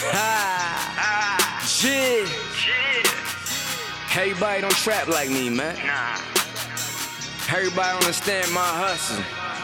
Shit. Everybody don't trap like me, man. Nah. Everybody understand my hustle.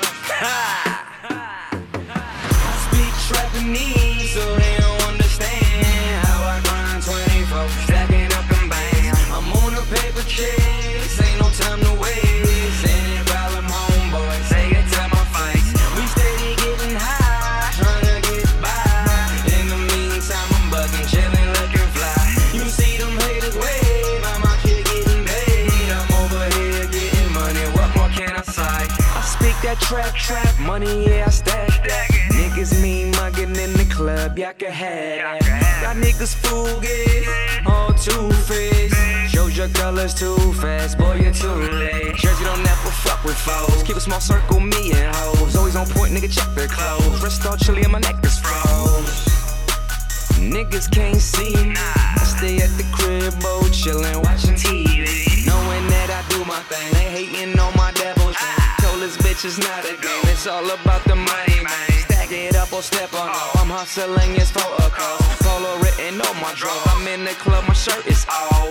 I speak Trapanese, so they don't understand how I grind 24, stacking up and bang. I'm on a paper chase, ain't no time to waste. Any problem, homeboy, say it to my face. We steady getting high, tryna get by. In the meantime, I'm bugging, chillin', looking fly. You see them haters wave, I'm out here getting paid. I'm over here getting money, what more can I say? I speak that trap, money, yeah, I stack that. Niggas mean mugging in the club, y'all can have that. Y'all niggas fugazi, all two-faced. Shows your colors too fast, boy, you're too late. Jersey don't never fuck with foes. Keep a small circle, me and hoes. Always on point, nigga, check their clothes. Wrist all chilly and my neck is froze. Niggas can't see me. I stay at the crib, chillin', watching TV. Knowing that I do my thing, they hating on my devils. Told this bitch it's not a game, it's all about the money, man. Stack it up or step on off. I'm hustling, it's for a cause. Polo written on my draw. I'm in the club, my shirt is off.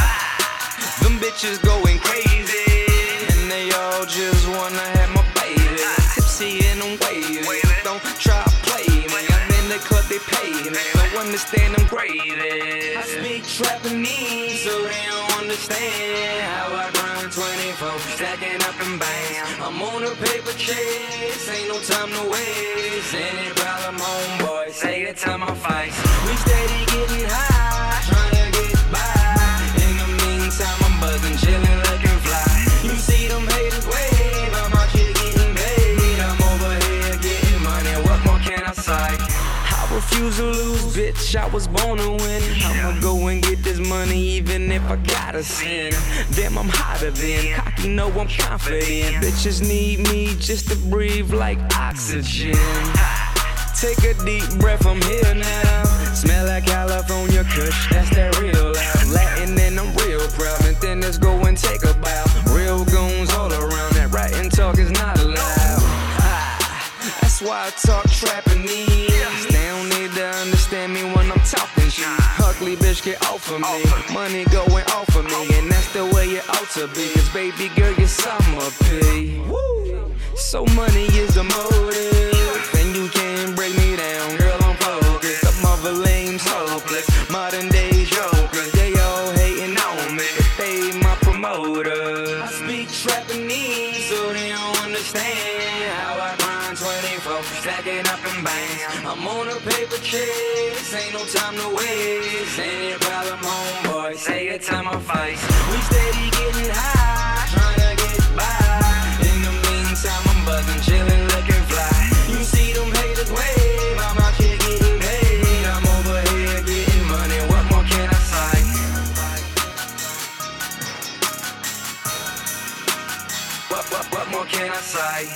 Them bitches going crazy, and they all just wanna have my baby. Tipsy and I'm waving, don't try to play me. I'm in the club, they pay me, don't understand I'm gravy. I speak Trapanese, so they don't understand how I grind 24, stacking up and bang. I'm on a paper chase, ain't no time to waste. Any problem, homeboy, say it to my face. We steady getting high, tryna get by. In the meantime, I'm buzzing, chillin', looking fly. You see them haters wave, I'm out here getting paid. I'm over here getting money, what more can I say? I refuse to lose, bitch, I was born to win. I'ma go and get this money even if I gotta sin. Damn, I'm hotter than cocky, know I'm confident. Bitches need me just to breathe like oxygen. Take a deep breath, I'm here now. Smell like California Kush, that's that real loud. Latin and I'm real proud, and then let's go and take a bow. Real goons all around, that writing talk is not allowed. That's why I talk Trapanese. They don't need to understand me when I'm talking shit. Ugly bitch get off of me, money going off of me, and that's the way it ought to be. Cause baby girl, you're summer P. So money is the motive, and you can't break me down, girl, I'm focused. Some other lames hopeless, modern day jokers. They all hating on me, but they my promoter. I speak Trapanese, so they don't understand how I grind 24, stacking up and bang. I'm on a paper chase, ain't no time to waste. Any problem, homeboy, say it to my face. We steady getting high, tryna get by. In the meantime, I'm buzzing, chillin', looking fly. You see them haters wave, I'm out here getting paid. I'm over here getting money, what more can I say? What more can I say?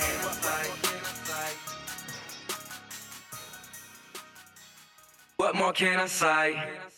What more can I say?